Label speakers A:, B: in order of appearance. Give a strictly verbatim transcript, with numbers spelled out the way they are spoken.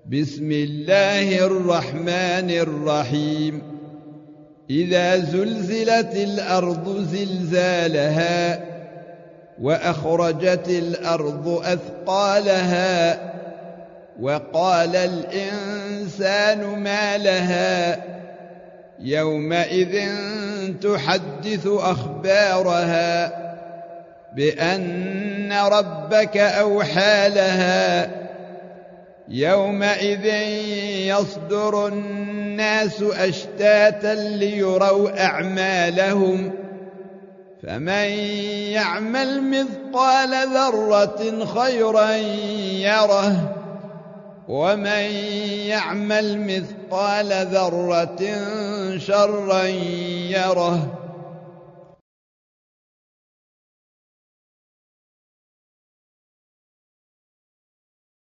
A: بسم الله الرحمن الرحيم إذا زلزلت الأرض زلزالها وأخرجت الأرض أثقالها وقال الإنسان ما لها يومئذ تحدث أخبارها بأن ربك أوحى لها يومئذ يصدر الناس أشتاتا ليروا أعمالهم فمن يعمل مثقال ذرة خيرا يره ومن يعمل مثقال ذرة شرا يره